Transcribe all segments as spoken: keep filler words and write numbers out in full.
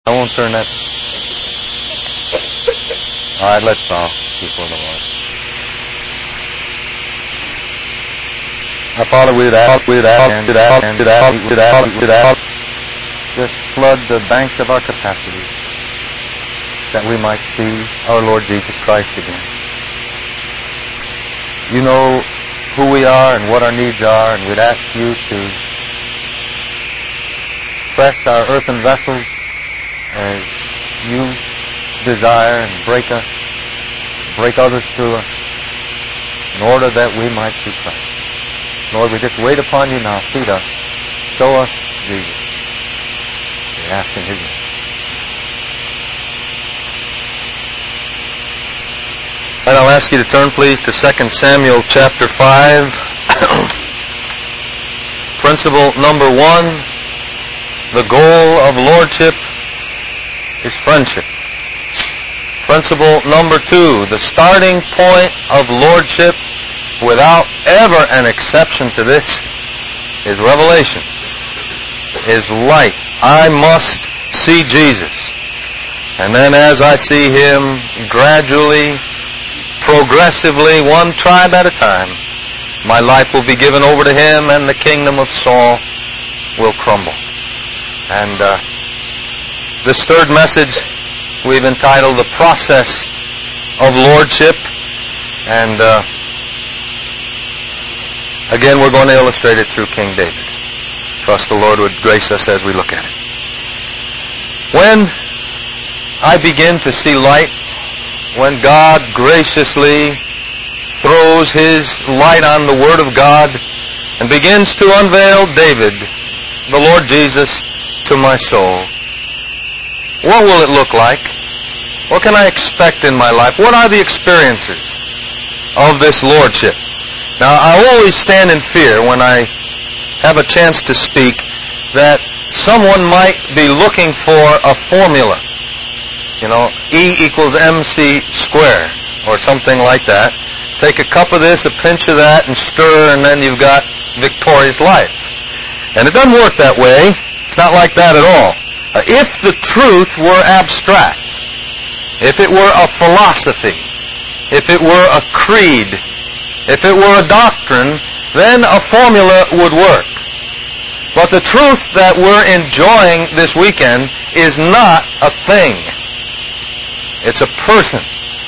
I won't turn that. All right, let's bow before the Lord. Our Father, we'd ask, we'd ask, we'd ask, we'd ask, we'd ask, we'd ask, just flood the banks of our capacity that we might see our Lord Jesus Christ again. You know who we are and what our needs are, and we'd ask you to press our earthen vessels as you desire and break us, break others through us, in order that we might see Christ. Lord, we just wait upon you now. Feed us. Show us Jesus. We ask in his name. And I'll ask you to turn, please, to Second Samuel chapter five. Principle number one, the goal of lordship is friendship. Principle number two, the starting point of lordship, without ever an exception to this, is revelation, is light. I must see Jesus. And then as I see him, gradually, progressively, one tribe at a time, my life will be given over to him and the kingdom of Saul will crumble. And uh, this third message we've entitled The Process of Lordship. And uh, again, we're going to illustrate it through King David. Trust the Lord would grace us as we look at it. When I begin to see light, when God graciously throws his light on the Word of God and begins to unveil David, the Lord Jesus, to my soul, what will it look like? What can I expect in my life? What are the experiences of this lordship? Now, I always stand in fear when I have a chance to speak that someone might be looking for a formula. You know, E equals M C square, or something like that. Take a cup of this, a pinch of that, and stir, and then you've got victorious life. And it doesn't work that way. It's not like that at all. Uh, if the truth were abstract, if it were a philosophy, if it were a creed, if it were a doctrine, then a formula would work. But the truth that we're enjoying this weekend is not a thing. It's a person.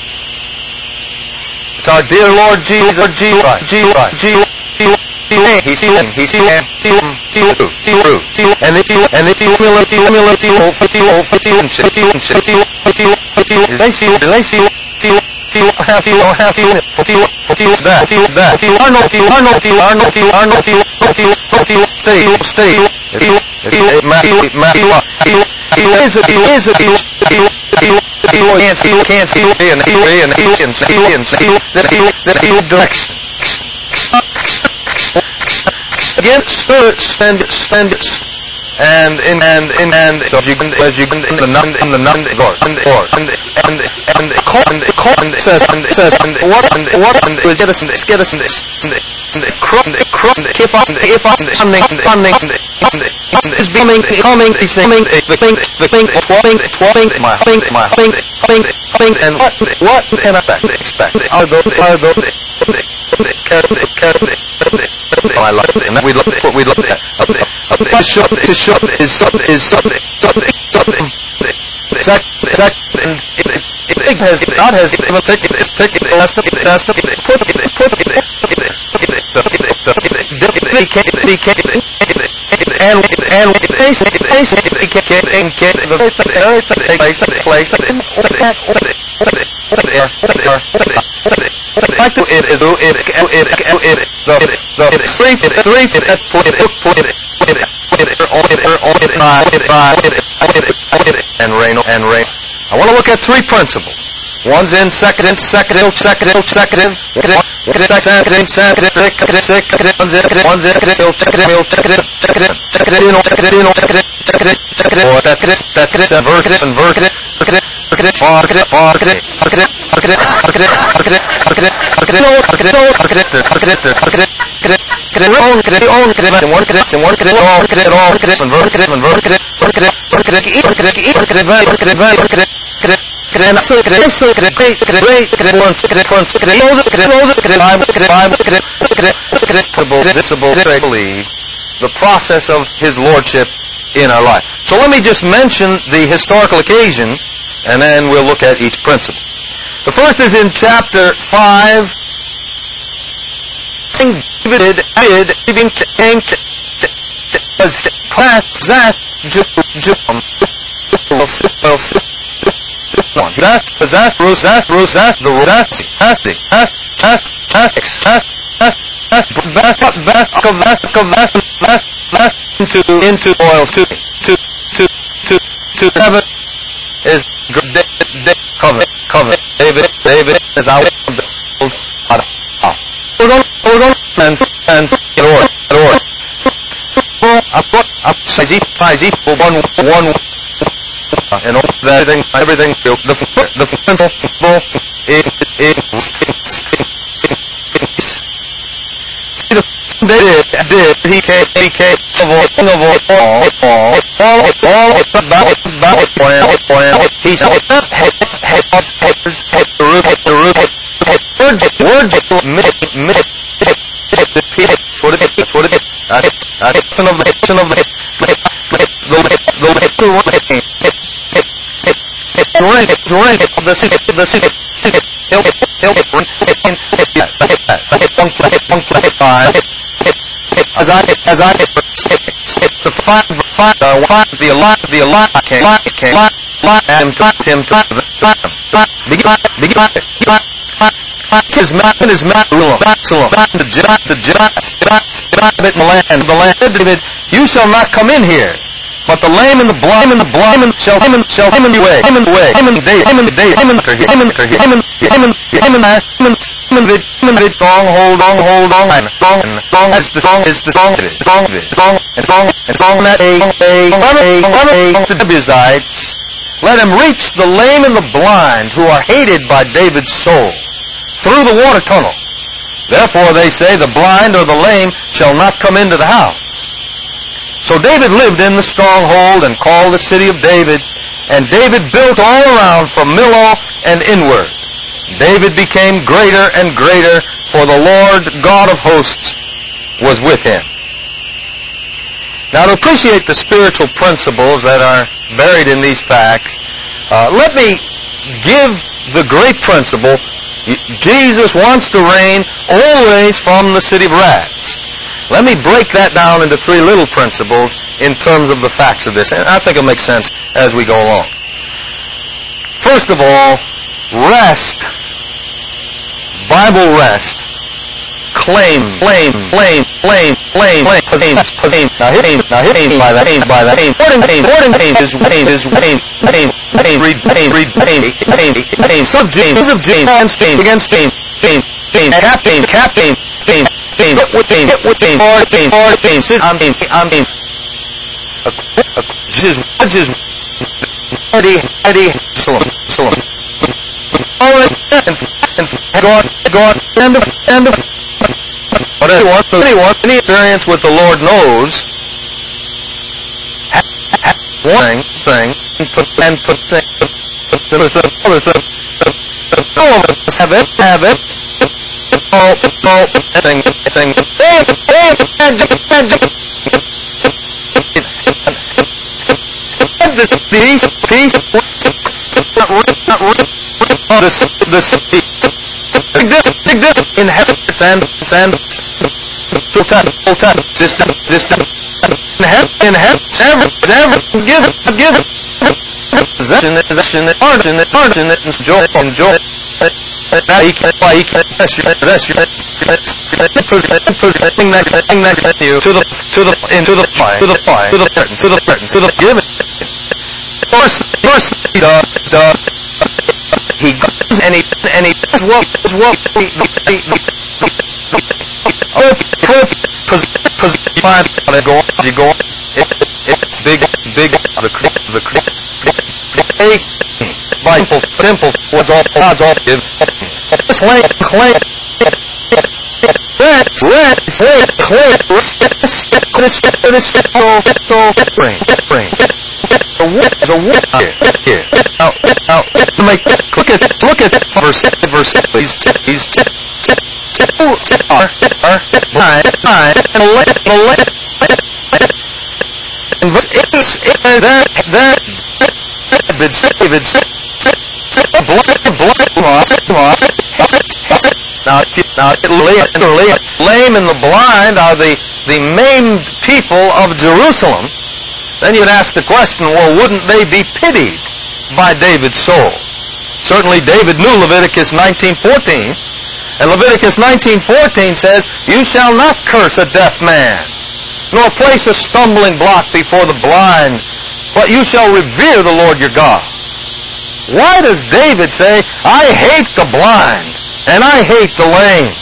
It's our dear Lord Jesus, Jesus, Jesus, Jesus. He's healing, he's healing, healing, healing, healing, healing, and it's healing, and it's healing, healing, healing, healing, healing, healing, healing, healing, healing, they heal, they heal, heal, heal, have heal, have heal, heal, heal, that, heal, that, heal, are no, heal, are no, heal, are no, heal, are no, heal, heal, heal, stay, stay, heal, heal, heal, heal, heal, heal, is it, heal, is it, heal, heal, heal, heal, can't heal, can't heal, and heal, and heal, and heal, and heal, that heal, that heal direction. Again, stir it, spend it, spend it, and in and in and so as you can as you can in the nun in the nun or and or and and and call and call and says and says and what and what and get us and get us and and cross and cross and if us and if us and something something and is becoming coming is coming the thing the thing twelling twelling my thing my thing thing thing and what what can I expect are those are those my life, and we look what we look at. To show, to show is something is something something something. Exact, exact. And it has God has even picked it, picked it, that's the that's the put it, put it, put it, he can't, he can't, and and face it, face it, he can't, and can't, the very thing, everything, place, place, and like to it is it it it it the the three it three it it put it put it put it put it all it all it it and rain and rain. I want to look at three principles. One's in second in second in second in second in second in second in six one's in one's in second in second in second in second in second in second in second in second in that's it that's it verse and verse the process of His Lordship in our life. So let me just mention the historical occasion, and then we'll look at each principle. The first is in chapter five. David did even as class that one. That that rose that rose that the that that that that that that that that into into oils to to to to to heaven is covenant covenant David David is out of the old hold on hold on and and or or I've got up size size one one and all that everything everything the the principle is is did did he came he came of all of all all all all all about about plan plan he said the root the root words words miss miss the piece what it is what it is that's son of the son of the the the right right the city the city city help help yes one place one place five as I as I the five five uh five the alive the alive came came and him to the begin begin his mountain is Mount Absalom the jot the jot jot in the land the land David you shall not come in here. But the lame and the blind and the blind shall him and shall him in the way, him in the way, him in the day, him in the day, him in the him in the him in him in him in the him in him in the him in the strong hold on hold on and strong and strong as the strong is the strong of it, strong of it, strong and strong and strong that a a a a the Jebusites. Let him reach the lame and the blind who are hated by David's soul through the water tunnel. Therefore they say the blind or the lame shall not come into the house. So David lived in the stronghold and called the city of David, and David built all around from Millo and inward. David became greater and greater, for the Lord God of hosts was with him. Now to appreciate the spiritual principles that are buried in these facts, uh, let me give the great principle. Jesus wants to reign always from the city of rats. Let me break that down into three little principles in terms of the facts of this, and I think it'll make sense as we go along. First of all, rest, Bible rest, claim, claim, claim, claim, claim, claim, claim, claim. Now hit now hit by that, by that. According, according is name is name, name, name, read, name, read, name, name, name. Sub James of James against James against James, James, James, captain, captain, James. James, with James, with James, or James, or James, I'm James, I'm James. Just, just, Eddie, Eddie, Solomon, Solomon. All right, and, and, God, God, and, and, but anyone, anyone, any experience with the Lord knows, one thing, and put, and put, put, put, put, all of us have it, have it. All, all, thing, thing, bam, bam, magic, magic. The peace, peace, the the city, big this, big this, in heaven, and and full time, full time, just, just, in heaven, in heaven, ever, ever, give it, give it, possession, possession, origin, origin, enjoy, enjoy. Now he can, why he can, that's your, that's your, presenting that, that you to the, to the, into the fire, to the fire, to the curtain, to the curtain, to the give it. First, first, uh, uh, he goes and he, and he does what, does what, he, he, he, hope, hope, because, because you find out go on, you go on, it, it, big, big, the, the, the, by rightful temple was all God's all give. This claim, claim, red, red, red, claim, this, this, bring, bring. The what is a what here, here. Now, now, make, look at, look at verse, verse, he's, he's, who are, are, blind, blind, and let, let, and verse eight, there, there, David, David, now, now, lame and the blind are the, the maimed people of Jerusalem. Then you'd ask the question, well, wouldn't they be pitied by David's soul? Certainly David knew Leviticus nineteen fourteen, and Leviticus nineteen fourteen says, you shall not curse a deaf man, nor place a stumbling block before the blind, but you shall revere the Lord your God. Why does David say, I hate the blind, and I hate the lame?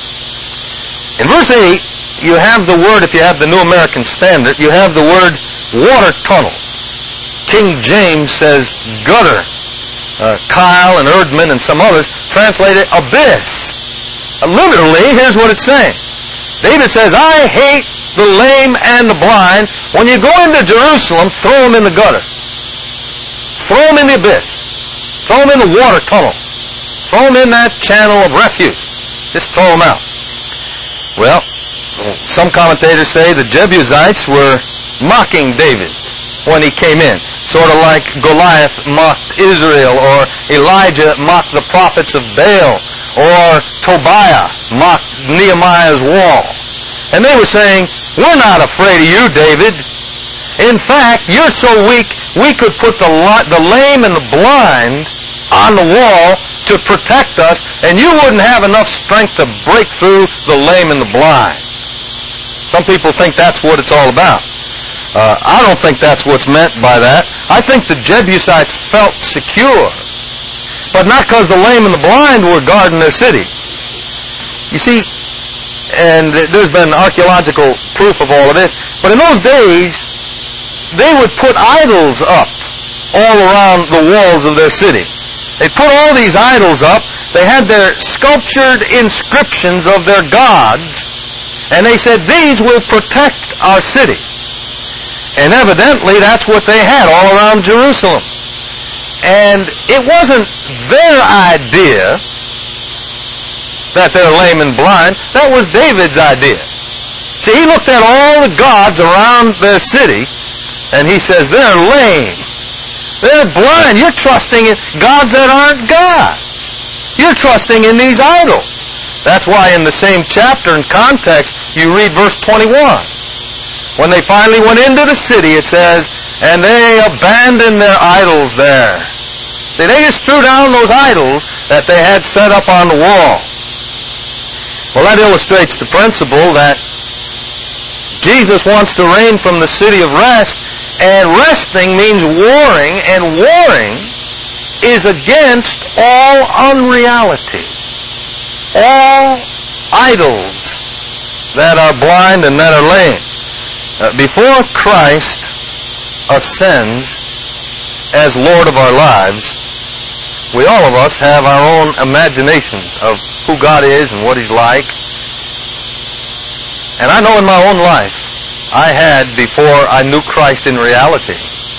In verse eight, you have the word, if you have the New American Standard, you have the word water tunnel. King James says gutter. Uh, Kyle and Erdman and some others translate it abyss. Uh, literally, here's what it's saying. David says, I hate the lame and the blind. When you go into Jerusalem, throw them in the gutter. Throw them in the abyss. Throw them in the water tunnel. Throw them in that channel of refuge. Just throw them out. Well, some commentators say the Jebusites were mocking David when he came in. Sort of like Goliath mocked Israel, or Elijah mocked the prophets of Baal, or Tobiah mocked Nehemiah's wall. And they were saying, we're not afraid of you, David. In fact, you're so weak, we could put the, the lame and the blind on the wall to protect us, and you wouldn't have enough strength to break through the lame and the blind. Some people think that's what it's all about. Uh, I don't think that's what's meant by that. I think the Jebusites felt secure, but not because the lame and the blind were guarding their city. You see, and there's been archaeological proof of all of this, but in those days, they would put idols up all around the walls of their city. They put all these idols up. They had their sculptured inscriptions of their gods, and they said, these will protect our city. And evidently that's what they had all around Jerusalem. And it wasn't their idea that they're lame and blind. That was David's idea. See, he looked at all the gods around their city, and he says, they're lame. They're blind. You're trusting in gods that aren't gods. You're trusting in these idols. That's why in the same chapter and context, you read verse twenty-one. When they finally went into the city, it says, and they abandoned their idols there. See, they just threw down those idols that they had set up on the wall. Well, that illustrates the principle that Jesus wants to reign from the city of rest, and resting means warring, and warring is against all unreality, all idols that are blind and that are lame. Uh, before Christ ascends as Lord of our lives, we all of us have our own imaginations of who God is and what He's like. And I know in my own life, I had, before I knew Christ in reality,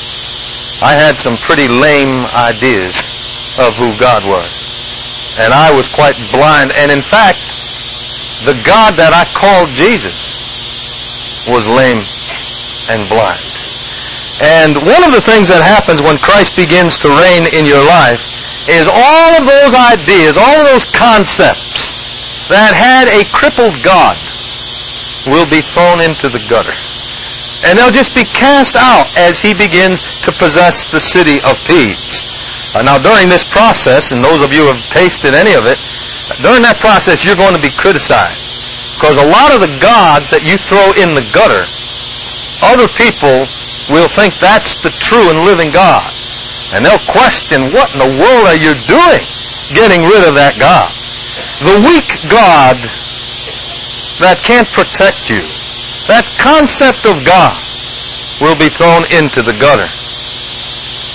I had some pretty lame ideas of who God was. And I was quite blind. And in fact, the God that I called Jesus was lame and blind. And one of the things that happens when Christ begins to reign in your life is all of those ideas, all of those concepts that had a crippled God will be thrown into the gutter. And they'll just be cast out as He begins to possess the city of peace. Uh, now during this process, and those of you who have tasted any of it, during that process you're going to be criticized. Because a lot of the gods that you throw in the gutter, other people will think that's the true and living God. And they'll question, what in the world are you doing getting rid of that God? The weak God that can't protect you, that concept of God will be thrown into the gutter.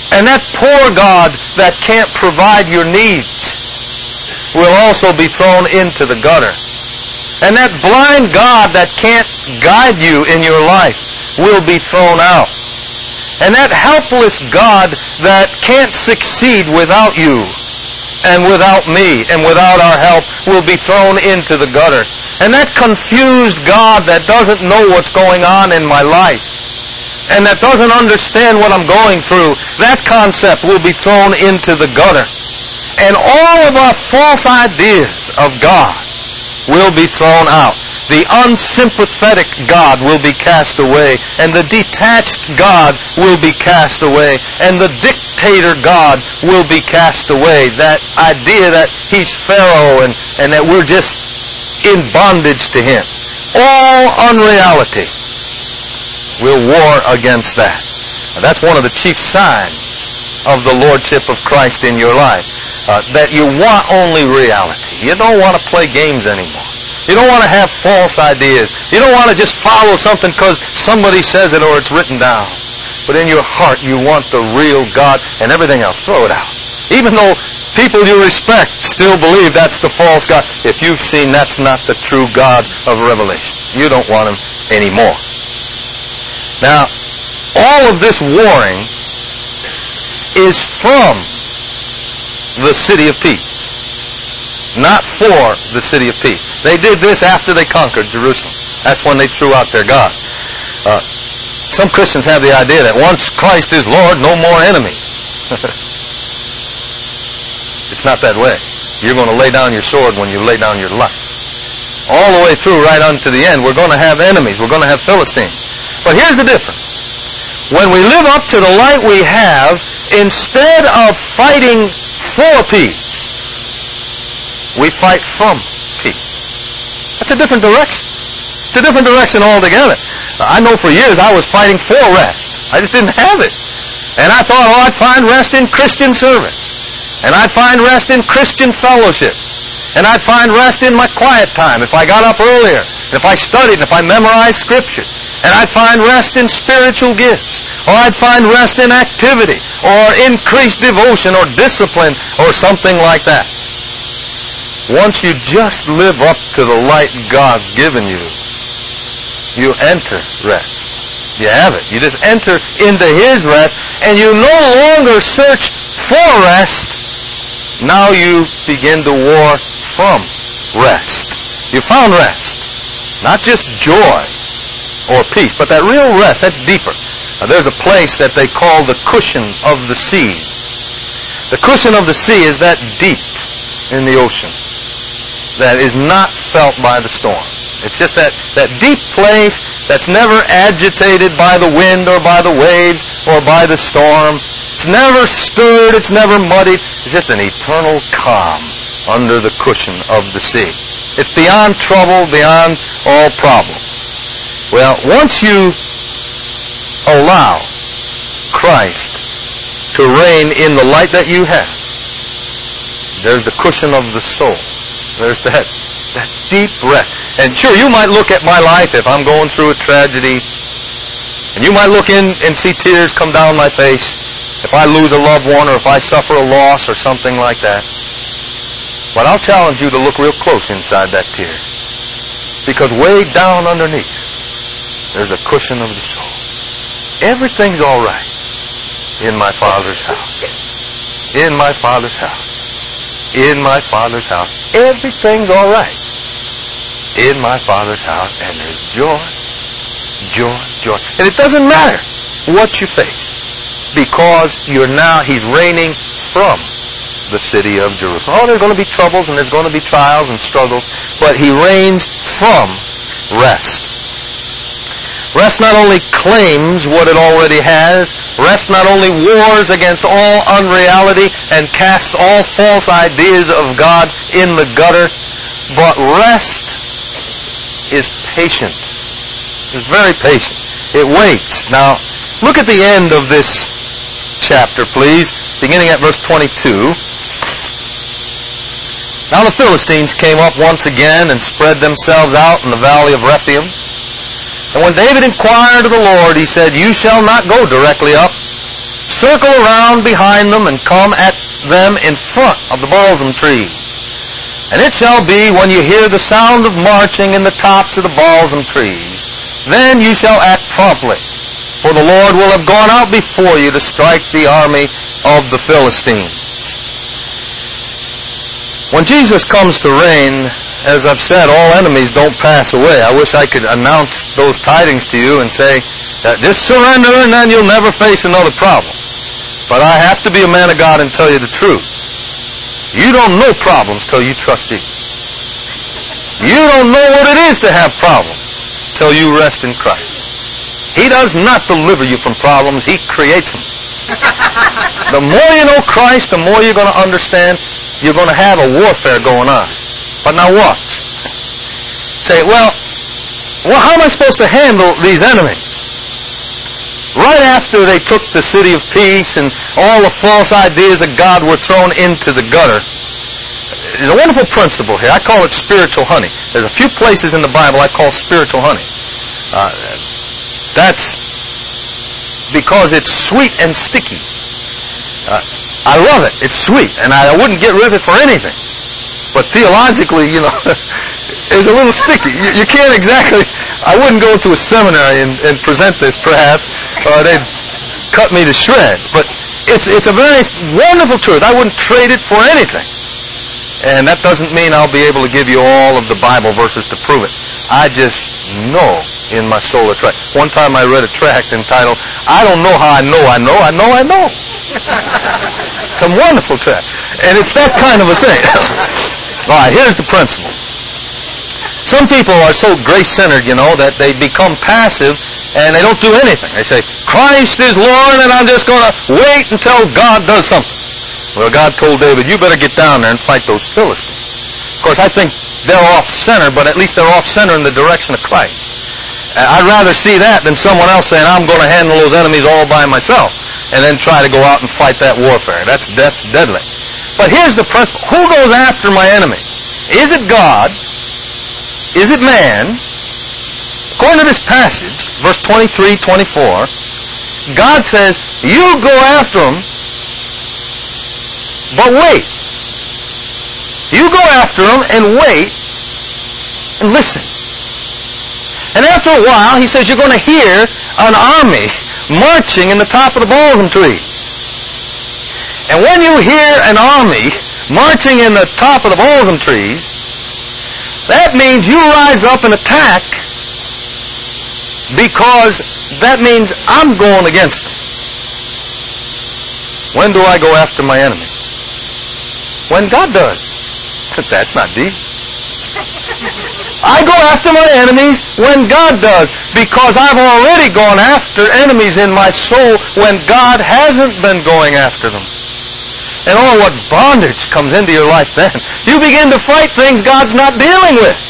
And that poor God that can't provide your needs will also be thrown into the gutter. And that blind God that can't guide you in your life will be thrown out. And that helpless God that can't succeed without you and without me and without our help will be thrown into the gutter. And that confused God that doesn't know what's going on in my life and that doesn't understand what I'm going through, that concept will be thrown into the gutter. And all of our false ideas of God will be thrown out. The unsympathetic God will be cast away, and the detached God will be cast away, and the dictator God will be cast away. That idea that he's Pharaoh and, and that we're just in bondage to him. All unreality will war against that. And that's one of the chief signs of the Lordship of Christ in your life. Uh, that you want only reality. You don't want to play games anymore. You don't want to have false ideas. You don't want to just follow something because somebody says it or it's written down. But in your heart you want the real God, and everything else, throw it out. Even though people you respect still believe that's the false God, if you've seen that's not the true God of Revelation, you don't want him anymore. Now, all of this warring is from the city of peace, not for the city of peace. They did this after they conquered Jerusalem. That's when they threw out their God. Uh, some Christians have the idea that once Christ is Lord, no more enemies. It's not that way. You're going to lay down your sword when you lay down your life. All the way through, right unto the end, we're going to have enemies. We're going to have Philistines. But here's the difference. When we live up to the light we have, instead of fighting for peace, we fight from peace. That's a different direction. It's a different direction altogether. I know for years I was fighting for rest. I just didn't have it. And I thought, oh, I'd find rest in Christian service. And I'd find rest in Christian fellowship. And I'd find rest in my quiet time if I got up earlier, if I studied, if I memorized Scripture. And I'd find rest in spiritual gifts. Or I'd find rest in activity, or increased devotion, or discipline, or something like that. Once you just live up to the light God's given you, you enter rest. You have it. You just enter into his rest, and you no longer search for rest. Now you begin to war from rest. You found rest. Not just joy or peace, but that real rest, that's deeper. Now, there's a place that they call the cushion of the sea. The cushion of the sea is that deep in the ocean that is not felt by the storm. It's just that, that deep place that's never agitated by the wind or by the waves or by the storm. It's never stirred. It's never muddied. It's just an eternal calm under the cushion of the sea. It's beyond trouble, beyond all problem. Well, once you allow Christ to reign in the light that you have, there's the cushion of the soul. There's that, that deep rest. And sure, you might look at my life if I'm going through a tragedy, and you might look in and see tears come down my face if I lose a loved one or if I suffer a loss or something like that. But I'll challenge you to look real close inside that tear. Because way down underneath, there's a cushion of the soul. Everything's all right in my Father's house. In my Father's house. In my Father's house. Everything's all right in my Father's house. And there's joy, joy, joy. And it doesn't matter what you face, because you're now, he's reigning from the city of Jerusalem. Oh, there's going to be troubles and there's going to be trials and struggles, but he reigns from rest. Rest not only claims what it already has, rest not only wars against all unreality and casts all false ideas of God in the gutter, but rest is patient. It's very patient. It waits. Now, look at the end of this chapter, please, beginning at verse twenty-two. Now the Philistines came up once again and spread themselves out in the valley of Rephaim. And when David inquired of the Lord, he said, "You shall not go directly up, circle around behind them and come at them in front of the balsam tree. And it shall be when you hear the sound of marching in the tops of the balsam trees, then you shall act promptly, for the Lord will have gone out before you to strike the army of the Philistines. When Jesus comes to reign, as I've said, all enemies don't pass away. I wish I could announce those tidings to you and say, that just surrender and then you'll never face another problem. But I have to be a man of God and tell you the truth. You don't know problems till you trust Jesus. You don't know what it is to have problems till you rest in Christ. He does not deliver you from problems. He creates them. The more you know Christ, the more you're going to understand you're going to have a warfare going on. But now watch. Say, well, well, how am I supposed to handle these enemies? Right after they took the city of peace and all the false ideas of God were thrown into the gutter, there's a wonderful principle here. I call it spiritual honey. There's a few places in the Bible I call spiritual honey. Uh, that's because it's sweet and sticky. Uh, I love it. It's sweet, and I wouldn't get rid of it for anything. But theologically, you know, it's a little sticky. You, you can't exactly... I wouldn't go to a seminary and, and present this, perhaps, or they'd cut me to shreds. But it's it's a very wonderful truth. I wouldn't trade it for anything. And that doesn't mean I'll be able to give you all of the Bible verses to prove it. I just know in my soul a tract. One time I read a tract entitled, I don't know how I know I know, I know I know. It's a wonderful tract. And it's that kind of a thing. All right, here's the principle. Some people are so grace-centered, you know, that they become passive and they don't do anything. They say, Christ is Lord and I'm just going to wait until God does something. Well, God told David, you better get down there and fight those Philistines. Of course, I think they're off-center, but at least they're off-center in the direction of Christ. I'd rather see that than someone else saying, I'm going to handle those enemies all by myself and then try to go out and fight that warfare. That's, that's deadly. But here's the principle. Who goes after my enemy? Is it God? Is it man? According to this passage, verse twenty-three, twenty-four, God says, you go after them, but wait. You go after them and wait and listen. And after a while, he says, you're going to hear an army marching in the top of the balsam tree. And when you hear an army marching in the top of the balsam trees, that means you rise up and attack, because that means I'm going against them. When do I go after my enemy? When God does. That's not deep. I go after my enemies when God does, because I've already gone after enemies in my soul when God hasn't been going after them. And oh, what bondage comes into your life then. You begin to fight things God's not dealing with.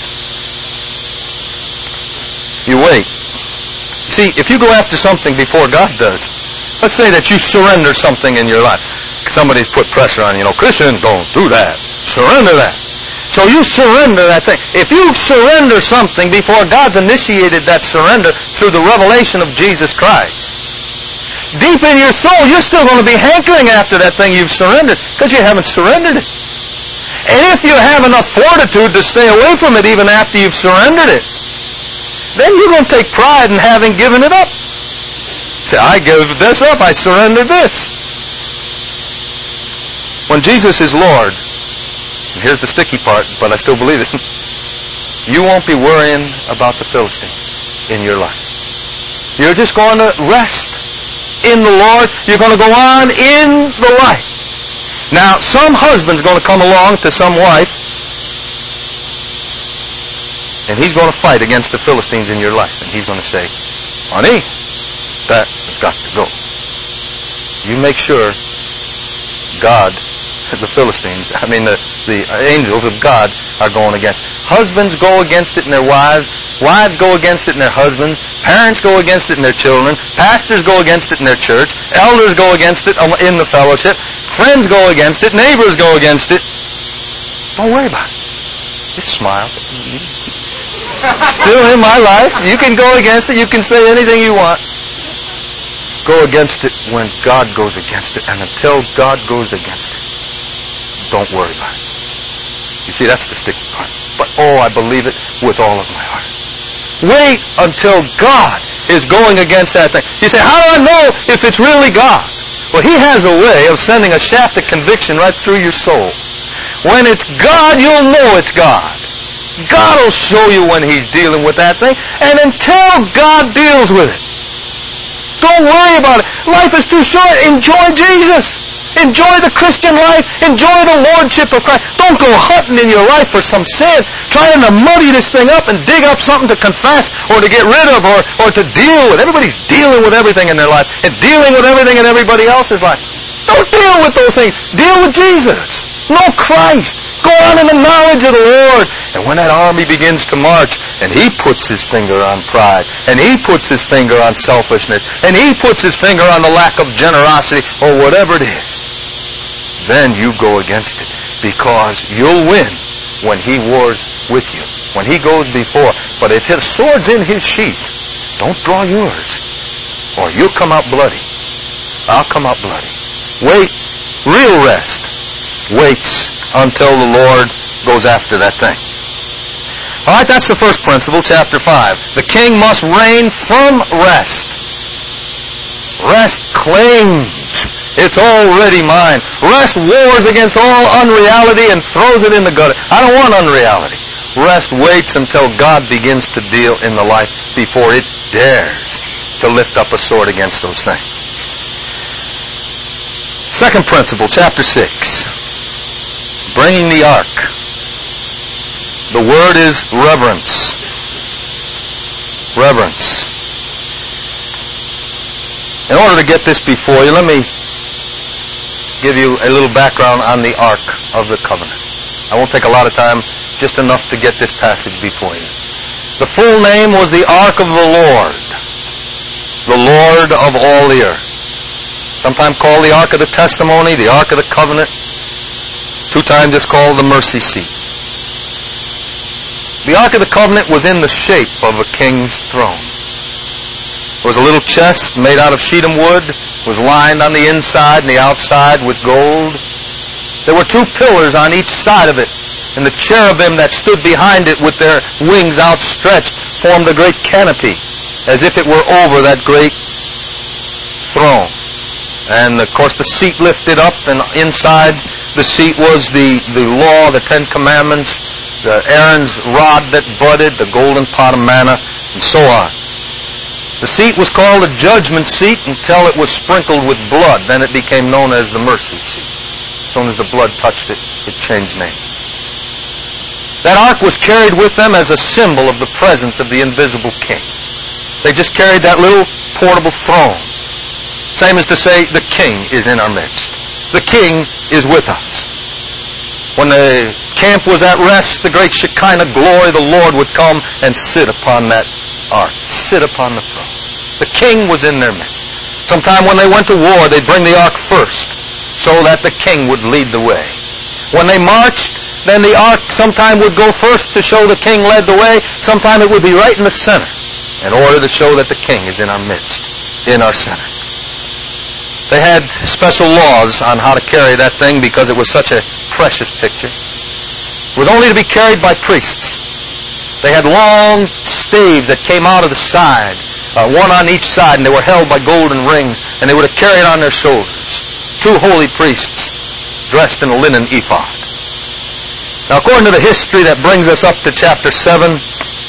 You wait. See, if you go after something before God does, let's say that you surrender something in your life. Somebody's put pressure on you. You know, Christians don't do that. Surrender that. So you surrender that thing. If you surrender something before God's initiated that surrender through the revelation of Jesus Christ, deep in your soul, you're still going to be hankering after that thing you've surrendered because you haven't surrendered it. And if you have enough fortitude to stay away from it even after you've surrendered it, then you're going to take pride in having given it up. Say, I gave this up, I surrendered this. When Jesus is Lord, and here's the sticky part, but I still believe it, you won't be worrying about the Philistines in your life. You're just going to rest in the Lord. You're going to go on in the light. Now, some husband's going to come along to some wife, and he's going to fight against the Philistines in your life. And he's going to say, honey, that has got to go. You make sure God, the Philistines, I mean the, the angels of God are going against. Husbands go against it in their wives. Wives go against it in their husbands. Parents go against it in their children. Pastors go against it in their church. Elders go against it in the fellowship. Friends go against it. Neighbors go against it. Don't worry about it. Just smile. Still in my life. You can go against it. You can say anything you want. Go against it when God goes against it. And until God goes against it, don't worry about it. You see, that's the sticky part. But, oh, I believe it with all of my heart. Wait until God is going against that thing. You say, how do I know if it's really God? Well, He has a way of sending a shaft of conviction right through your soul. When it's God, you'll know it's God. God will show you when He's dealing with that thing. And until God deals with it, don't worry about it. Life is too short. Enjoy Jesus. Enjoy the Christian life. Enjoy the Lordship of Christ. Don't go hunting in your life for some sin, trying to muddy this thing up and dig up something to confess or to get rid of or, or to deal with. Everybody's dealing with everything in their life and dealing with everything in everybody else's life. Don't deal with those things. Deal with Jesus. Know Christ. Go on in the knowledge of the Lord. And when that army begins to march, and He puts His finger on pride, and He puts His finger on selfishness, and He puts His finger on the lack of generosity, or whatever it is, then you go against it. Because you'll win when He wars with you, when He goes before. But if His sword's in His sheath, don't draw yours, or you'll come out bloody. I'll come out bloody. Wait. Real rest waits until the Lord goes after that thing. All right, that's the first principle, chapter five. The king must reign from rest. Rest claims it's already mine. Rest wars against all unreality and throws it in the gutter. I don't want unreality. Rest waits until God begins to deal in the life before it dares to lift up a sword against those things. Second principle, chapter six. Bringing the ark. The word is reverence. Reverence. In order to get this before you, let me give you a little background on the Ark of the Covenant. I won't take a lot of time, just enough to get this passage before you. The full name was the Ark of the Lord. The Lord of all the earth. Sometimes called the Ark of the Testimony, the Ark of the Covenant. Two times it's called the Mercy Seat. The Ark of the Covenant was in the shape of a king's throne. It was a little chest made out of shittim wood, was lined on the inside and the outside with gold. There were two pillars on each side of it, and the cherubim that stood behind it with their wings outstretched formed a great canopy, as if it were over that great throne. And, of course, the seat lifted up, and inside the seat was the, the law, the Ten Commandments, the Aaron's rod that budded, the golden pot of manna, and so on. The seat was called a judgment seat until it was sprinkled with blood. Then it became known as the mercy seat. As soon as the blood touched it, it changed names. That ark was carried with them as a symbol of the presence of the invisible king. They just carried that little portable throne. Same as to say, the king is in our midst. The king is with us. When the camp was at rest, the great Shekinah glory, the Lord would come and sit upon that ark, sit upon the throne. The king was in their midst. Sometime when they went to war, they'd bring the ark first, so that the king would lead the way. When they marched, then the ark sometime would go first to show the king led the way. Sometime it would be right in the center, in order to show that the king is in our midst, in our center. They had special laws on how to carry that thing because it was such a precious picture. It was only to be carried by priests. They had long staves that came out of the side, uh, one on each side, and they were held by golden rings, and they would have carried on their shoulders. Two holy priests dressed in a linen ephod. Now, according to the history that brings us up to chapter seven,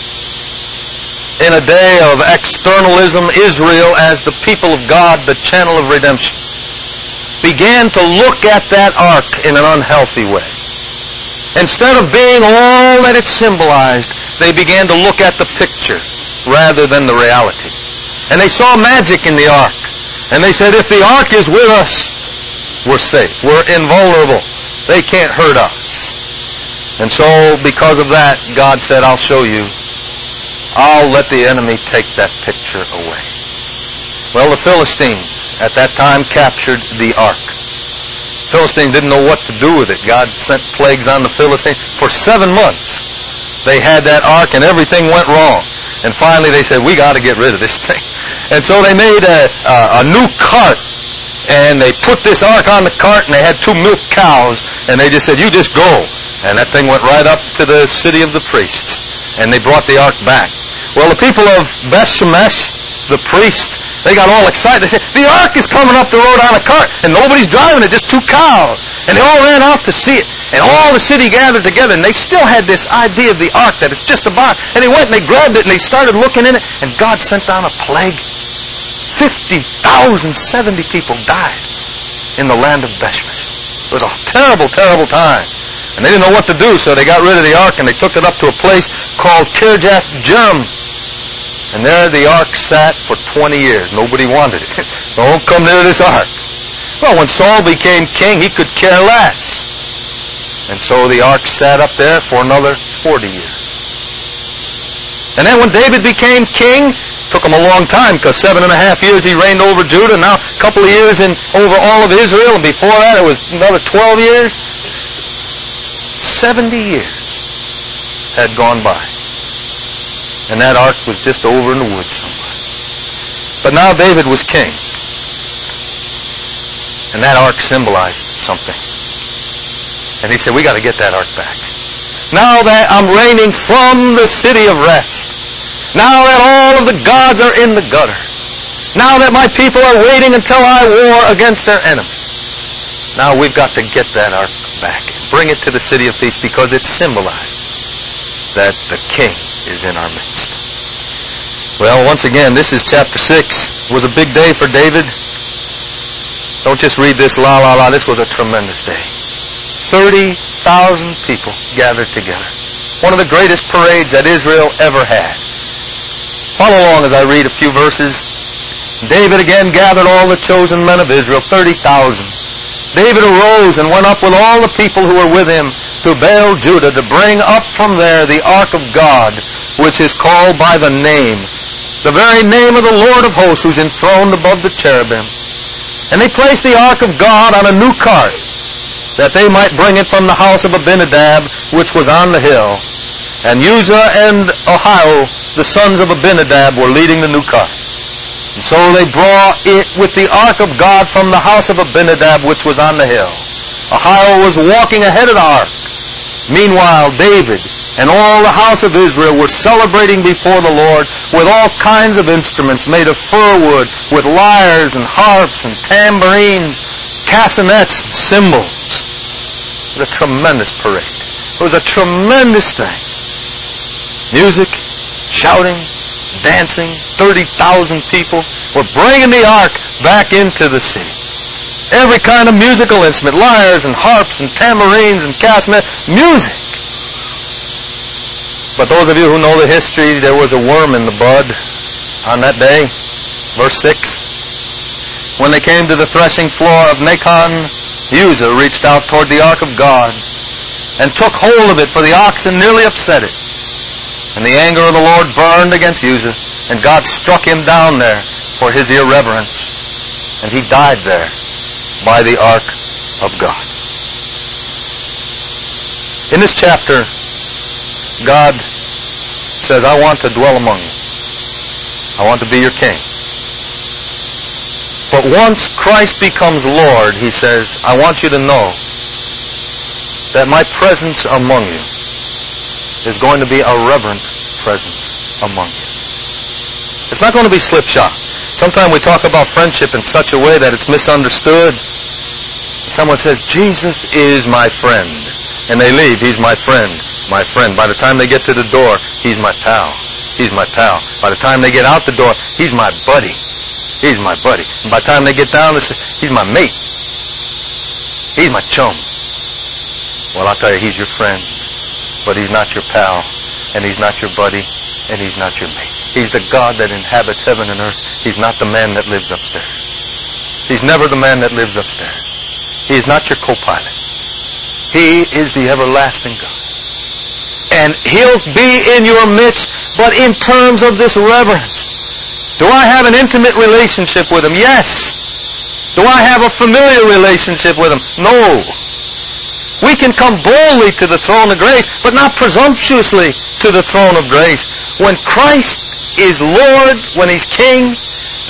in a day of externalism, Israel, as the people of God, the channel of redemption, began to look at that ark in an unhealthy way. Instead of being all that it symbolized, they began to look at the picture rather than the reality. And they saw magic in the ark. And they said, if the ark is with us, we're safe. We're invulnerable. They can't hurt us. And so, because of that, God said, I'll show you. I'll let the enemy take that picture away. Well, the Philistines at that time captured the ark. Philistines didn't know what to do with it. God sent plagues on the Philistines. For seven months, they had that ark and everything went wrong. And finally they said, we got to get rid of this thing. And so they made a, a, a new cart, and they put this ark on the cart, and they had two milk cows, and they just said, you just go. And that thing went right up to the city of the priests, and they brought the ark back. Well, the people of Beth Shemesh, the priests, they got all excited. They said, the ark is coming up the road on a cart, and nobody's driving it, just two cows. And they all ran out to see it. And all the city gathered together, and they still had this idea of the ark, that it's just a bark. And they went and they grabbed it, and they started looking in it, and God sent down a plague. fifty thousand seventy people died in the land of Beth Shemesh. It was a terrible, terrible time. And they didn't know what to do, so they got rid of the ark, and they took it up to a place called Kirjath Jearim. And there the ark sat for twenty years. Nobody wanted it. Don't come near this ark. Well, when Saul became king, he could care less. And so the ark sat up there for another forty years. And then when David became king, took him a long time, because seven and a half years he reigned over Judah, now a couple of years in over all of Israel, and before that it was another twelve years. seventy years had gone by. And that ark was just over in the woods somewhere. But now David was king. And that ark symbolized something. And he said, we got to get that ark back. Now that I'm reigning from the city of rest. Now that all of the gods are in the gutter. Now that my people are waiting until I war against their enemies. Now we've got to get that ark back. Bring it to the city of peace, because it symbolizes that the king is in our midst. Well, once again, this is chapter six. It was a big day for David. Don't just read this la la la. This was a tremendous day. thirty thousand people gathered together. One of the greatest parades that Israel ever had. Follow along as I read a few verses. David again gathered all the chosen men of Israel, thirty thousand. David arose and went up with all the people who were with him to Baal Judah, to bring up from there the ark of God, which is called by the name, the very name of the Lord of hosts, who's enthroned above the cherubim. And they placed the ark of God on a new cart, that they might bring it from the house of Abinadab, which was on the hill. And Uzzah and Ahio, the sons of Abinadab, were leading the new cart. And so they brought it with the ark of God from the house of Abinadab, which was on the hill. Ahio was walking ahead of the ark. Meanwhile, David and all the house of Israel were celebrating before the Lord with all kinds of instruments made of fir wood, with lyres and harps and tambourines, castanets and cymbals. It was a tremendous parade. It was a tremendous thing. Music, shouting, dancing, thirty thousand people were bringing the ark back into the city. Every kind of musical instrument, lyres and harps and tambourines and castanets, music. But those of you who know the history, there was a worm in the bud on that day. Verse six. When they came to the threshing floor of Nacon, Uzzah reached out toward the ark of God and took hold of it, for the oxen nearly upset it. And the anger of the Lord burned against Uzzah, and God struck him down there for his irreverence. And he died there by the ark of God. In this chapter, God says, I want to dwell among you. I want to be your king. But once Christ becomes Lord, he says, I want you to know that my presence among you is going to be a reverent presence among you. It's not going to be slipshod. Sometimes we talk about friendship in such a way that it's misunderstood. Someone says, Jesus is my friend. And they leave, he's my friend, my friend. By the time they get to the door, he's my pal. He's my pal. By the time they get out the door, he's my buddy. He's my buddy. And by the time they get down, they say, he's my mate. He's my chum. Well, I'll tell you, he's your friend. But he's not your pal. And he's not your buddy. And he's not your mate. He's the God that inhabits heaven and earth. He's not the man that lives upstairs. He's never the man that lives upstairs. He is not your co-pilot. He is the everlasting God. And he'll be in your midst, but in terms of this reverence. Do I have an intimate relationship with him? Yes. Do I have a familiar relationship with him? No. We can come boldly to the throne of grace, but not presumptuously to the throne of grace. When Christ is Lord, when he's King,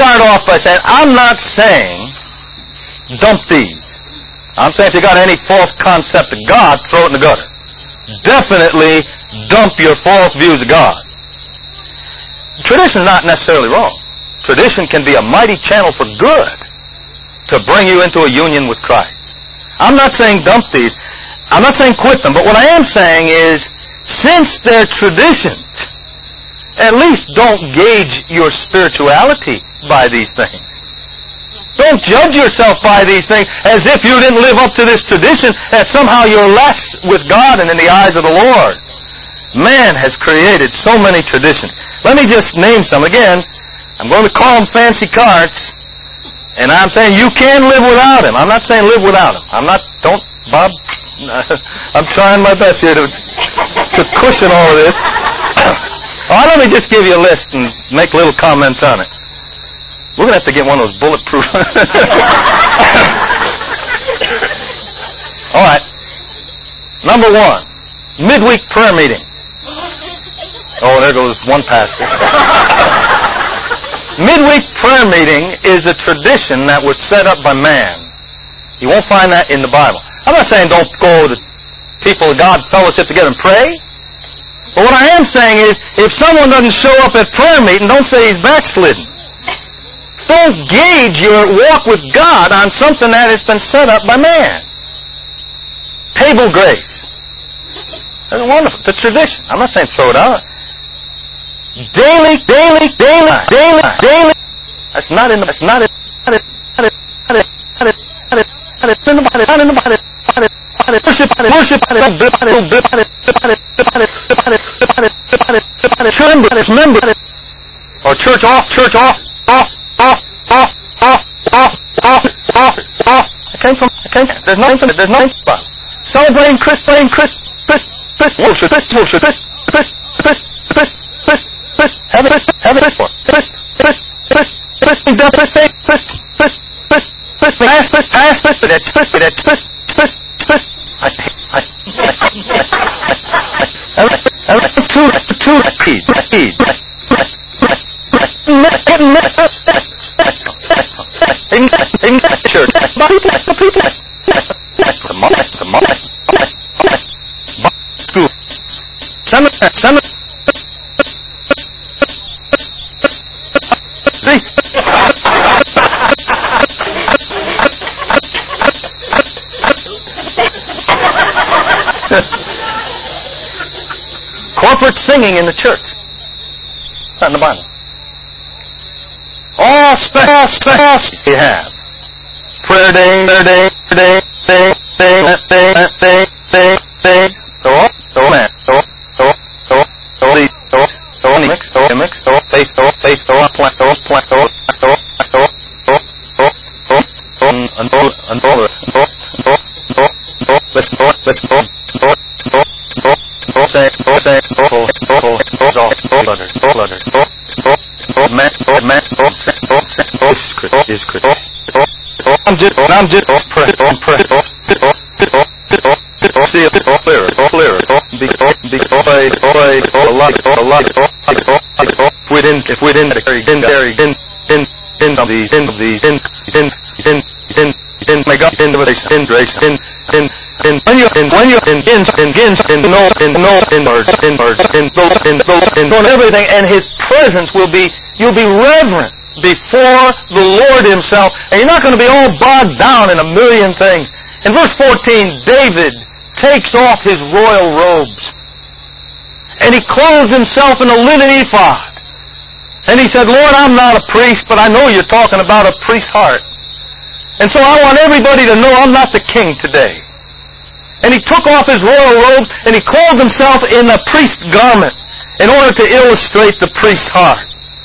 start off by saying, I'm not saying dump these. I'm saying if you got any false concept of God, throw it in the gutter. Definitely dump your false views of God. Tradition is not necessarily wrong. Tradition can be a mighty channel for good to bring you into a union with Christ. I'm not saying dump these. I'm not saying quit them. But what I am saying is, since they're traditions, at least don't gauge your spirituality by these things. Don't judge yourself by these things as if you didn't live up to this tradition, that somehow you're less with God and in the eyes of the Lord. Man has created so many traditions. Let me just name some. Again, I'm going to call them fancy carts, and I'm saying you can live without him. I'm not saying live without him. I'm not, don't, Bob, I'm trying my best here to, to cushion all of this. Oh, let me just give you a list and make little comments on it. We're going to have to get one of those bulletproof. All right. Number one, midweek prayer meeting. Oh, there goes one pastor. Midweek prayer meeting is a tradition that was set up by man. You won't find that in the Bible. I'm not saying don't go to people of God fellowship together and pray. But what I am saying is, if someone doesn't show up at prayer meeting, don't say he's backslidden. Don't gauge your walk with God on something that has been set up by man. Table grace. That's wonderful. It's a tradition. I'm not saying throw it out. Daily, daily, daily, daily, daily. That's not in the, that's not in, not in, not in, not in, not in, not in, not in, not in, worship, worship, remember, or church off, church off, off, off, off, off, off, off, off, off. I came from, I came from, there's no infinite, there's no infinite. Celebrating Christ, celebrating Christ, Christ, Christ, worship, Christ, worship, Christ, Christ, Christ, Christ, Christ, Christ, have it, have it, Christ, Christ, Christ, Christ, Christ, Christ, Christ, Christ, Christ, Christ, Christ, pass, Christ, pass, Christ, that, Christ, that, Christ, Christ, Christ, I, I, I, I, that's two, that's the two, that's speed, that's speed, that's, that's, that's, that's, that's, getting messed up, that's, that's, that's, that's, that's, that's, that's, church, that's, body, that's, the people, that's, that's, that's, the mom, that's, the mom, that's, that's, that's, school, summer, summer, corporate singing in the church. It's not in the Bible. All special, special you have. Prayer day, prayer day, prayer day, sing, sing, sing, sing, sing, sing. So, so, man, so, so, so, so, the, so, so, mix, so, mix, so, face, so, face, so, plant, so, plant, so, so, so, so, so, so, so, and so, and so, and so, so, so, so, listen, so, listen, so, so, so, so, so, say, so, say, so, so, so, so, so, so, letter, so, letter, so, so, so, man, so, man, so, so, so, so, is Chris, is Chris, so, so, so, I'm just, I'm just, so, pray, so, pray, so, so, so, so, so, see it, so, clear, so, clear, so, be, so, be, so, say, so, say, so, a lot, so, a lot, so, so, so, if we didn't, if we didn't carry, didn't carry, didn't, didn't, didn't, the, didn't, the, didn't, didn't, didn't, didn't, didn't, make up, didn't, didn't, grace, didn't, didn't, in when you in when you in gins in gins in no in no in birds in birds in those in those in everything, and his presence will be, you'll be reverent before the Lord himself, and you're not going to be all bogged down in a million things. In verse fourteen, David takes off his royal robes and he clothes himself in a linen ephod, and he said, Lord, I'm not a priest, but I know you're talking about a priest's heart, and so I want everybody to know I'm not the king today. And he took off his royal robe and he clothed himself in a priest's garment in order to illustrate the priest's heart.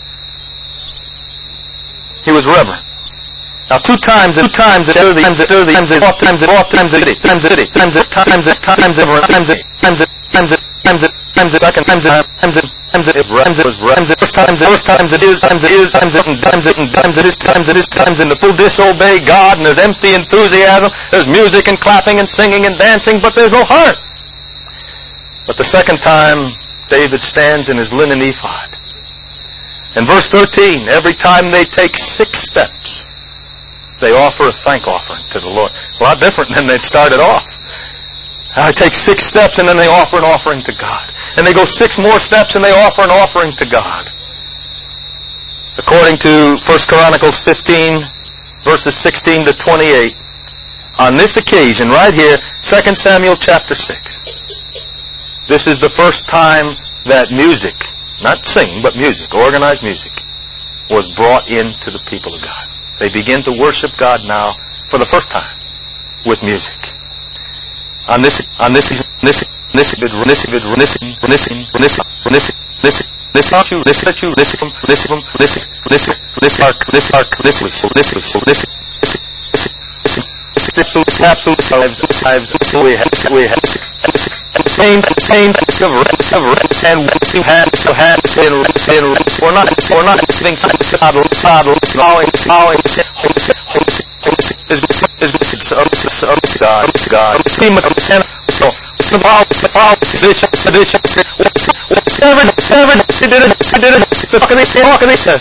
He was reverent. Now two times, two times, two times, times, times, times, off times, off times, times, times, times, times, times, times, times, times, times, times, times, times, second times, times, times, it rhymes, it was rhymes, it first times, first times, it is, times, it is, times, it, and times, it, and times, it is, times, it is, times, and the fool disobey God, and there's empty enthusiasm, there's music and clapping and singing and dancing, but there's no heart. But the second time, David stands in his linen ephod, In verse thirteen, every time they take six steps, they offer a thank offering to the Lord. A lot different than they'd started off. I take six steps and then they offer an offering to God. And they go six more steps and they offer an offering to God. According to First Chronicles fifteen, verses sixteen to twenty-eight, on this occasion, right here, Second Samuel chapter six, this is the first time that music, not singing, but music, organized music, was brought into the people of God. They begin to worship God now for the first time with music. On this, on this, this, this, this, this, this, this, this, this, this, this are you, this are you, this is this is this this this are this are this is this is this this this absolutely absolutely lives this lives this we have this we have this the same the same discover discover and see hand so hand say and say and we're not we're not sitting this saddle this saddle this all in this all in this this this is this is this is so this is this God this God this team of the center so so all this all this this this seven seven she did it she did it so can they say how can they say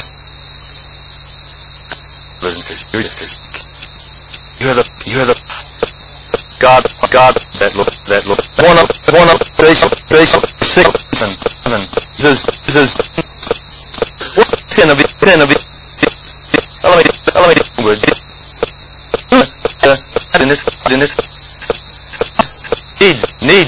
listen to you're the you're the God God that look that look one of one of base base six and seven this is this is what's ten of it ten of it let me let me word uh in this in this needs needs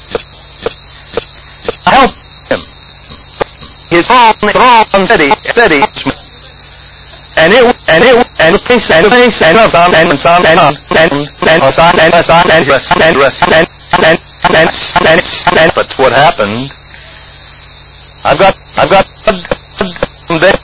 help him his own own steady steady and it and it and face and face and some and some and and and some and some and rest and rest and and and and and but what happened I've got I've got there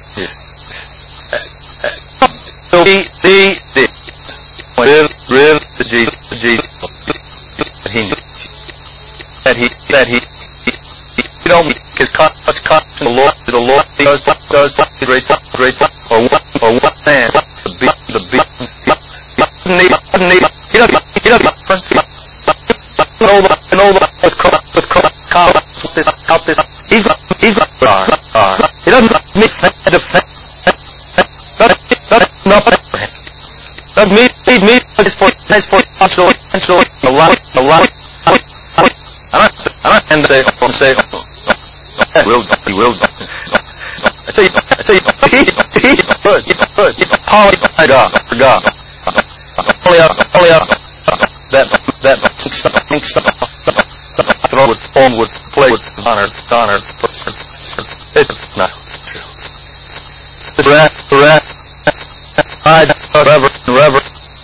the the the real real the Jesus he that he that he you know his much confidence in the Lord the Lord does does great great or what or what man the beat the beat need need he doesn't he doesn't know the know the with crop with crop with this out this he's got he's got uh, uh, he doesn't need to defend doesn't know doesn't need need need as for as for actually actually a lot a lot I don't I don't and say and say will he will I say I say he he good good Paul God God only up only up that that six thinks throw with form with play with honor honor it's not this rat rat hide forever forever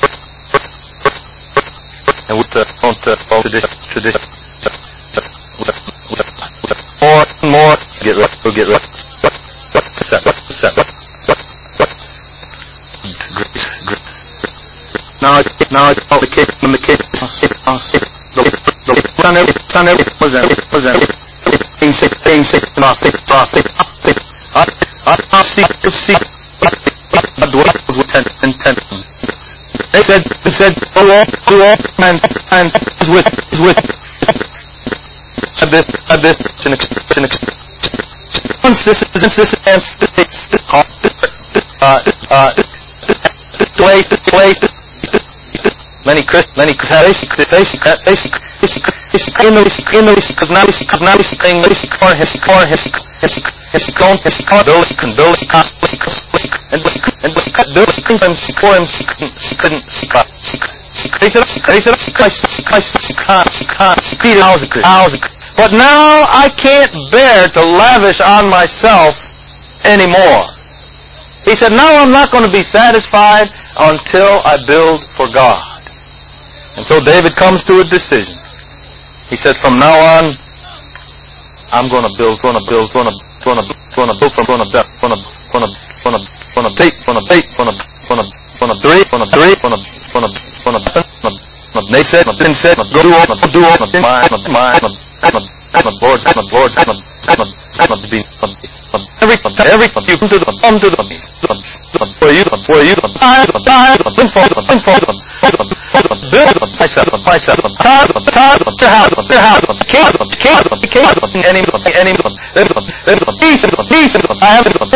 and with the on the tradition tradition more more get rid go get rid set set grace grace now now all the kids from the kids the the son every son every was that was that thing sick thing sick not think not think I I see see the dwellers with ten intent they said they said go on go on and and is with is with said this said this an expression once this is this and it's uh uh place place many Chris many basic basic basic basic basic in the in the because now because now is saying basic car has car has has has con has car those can those can and basic and basic those can and secure and secret secret secret secret secret secret but now I can't bear to lavish on myself anymore. He said, now I'm not going to be satisfied until I build for God. And so David comes to a decision. He said, from now on, I'm going to build, going to build, going to, going to, going to build, going to, going to, going to, going to, going to bait, going to bait, going to, going to, going to three, going to three, going to, going to, going to, going to, they said, they said, go do all, do all, mind, mind, my board, my board, my my be every every you come to the come to the for you for you I I for them for them build them myself myself time time to have them to have them keep them keep them keep them any any them them them decent them decent them I have them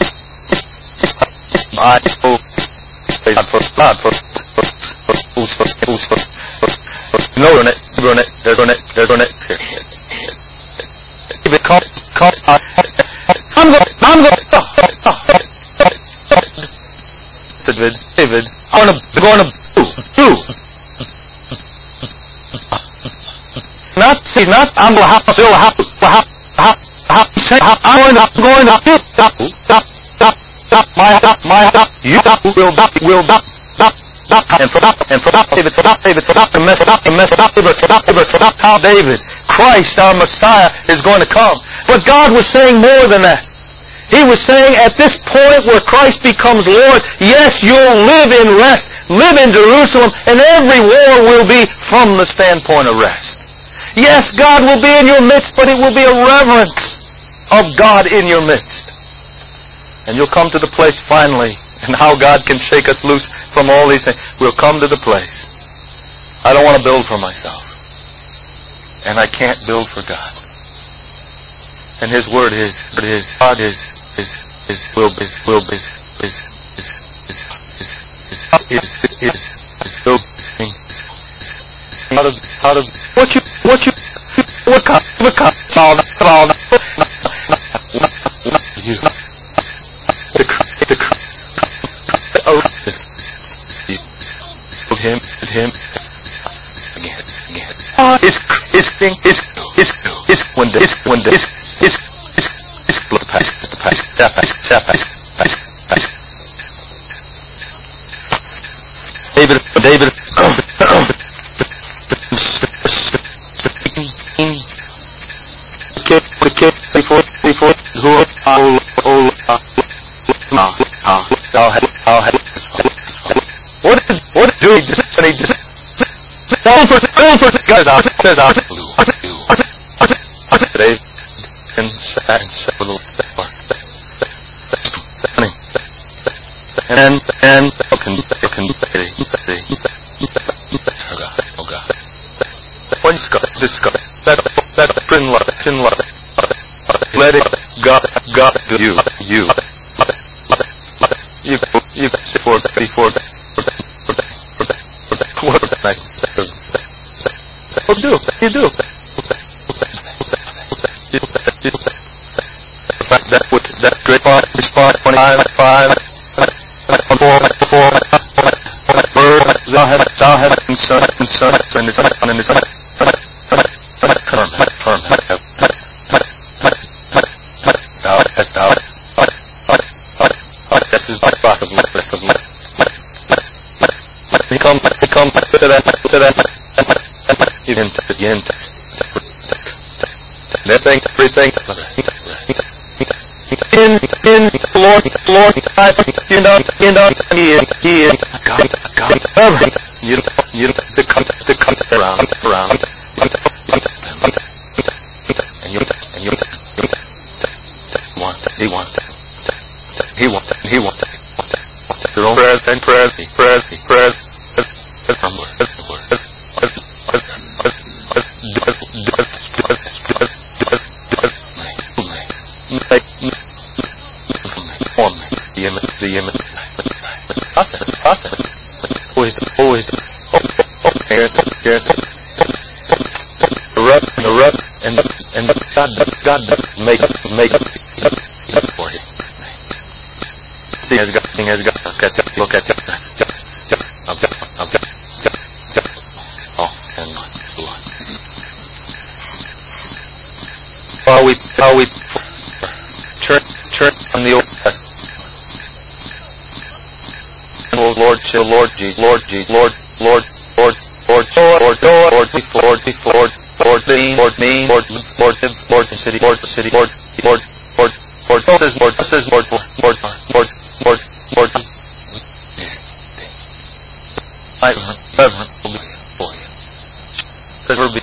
I so God first God first no run it run it there's run it there's run it if it come come I'm going I'm going David David I'm gonna going to do do not see not I'm gonna have to still have to have have have say I'm going to I'm going to stop stop stop stop my stop my stop you stop will stop will stop stop stop and stop and stop David stop David stop and mess stop and mess stop David stop David stop how David Christ our Messiah is going to come. But God was saying more than that. He was saying at this point where Christ becomes Lord, yes, you'll live in rest, live in Jerusalem, and every war will be from the standpoint of rest. Yes, God will be in your midst, but it will be a reverence of God in your midst. And you'll come to the place finally, and how God can shake us loose from all these things. We'll come to the place. I don't want to build for myself. And I can't build for God. And His Word is, it is, God is, is, is, will be, will be, is, is, is, is, is, is, is, will be, is, out of, out of, what you, what you, what kind, what kind, all, all, you, the, the, oh, him, him, again, again. His, his thing, his, his, his, one day, his, one day, his, his, his, his, look past, past, tap, past, tap, past, past, past. David, David, the kid, before, before, who, oh, oh, oh, I'll have, I'll have, what did, what did do he just, and he just, don't for, don't for, guys, I says, I today, and sat and sat with a little, and, and, can, can, oh God, oh God, what's God, this God, that, that, pin love, pin love, let it, God, God, you, you, you, you, before, before, what do? You do. That would that great spot spot twenty-five five four four bird thou hast thou hast concern concern and is and is firm firm thou hast thou this is the spot of life of life. He come he come to that to that event again. Everything everything in in Lord Lord I in on in on he he God God ever you you the come the come around around and you and you want he want he want he want your own prayers and prayers prayers prayers always rub and rub and and God God make make for you. See as God thing as God look at it look at it. Oh and on. How we how we church church on the Old Testament. Oh Lord, chill, Lord, Jesus, Lord, Jesus, Lord, Lord, Lord, Lord, Lord, Lord, Lord, Lord, Lord, Lord, Lord, me, Lord, me, Lord, Lord, Lord, the city, Lord, the city, Lord, Lord, Lord, Lord, Lord, says Lord, says Lord, Lord, Lord, Lord, Lord, I reverent will be for you. Because we're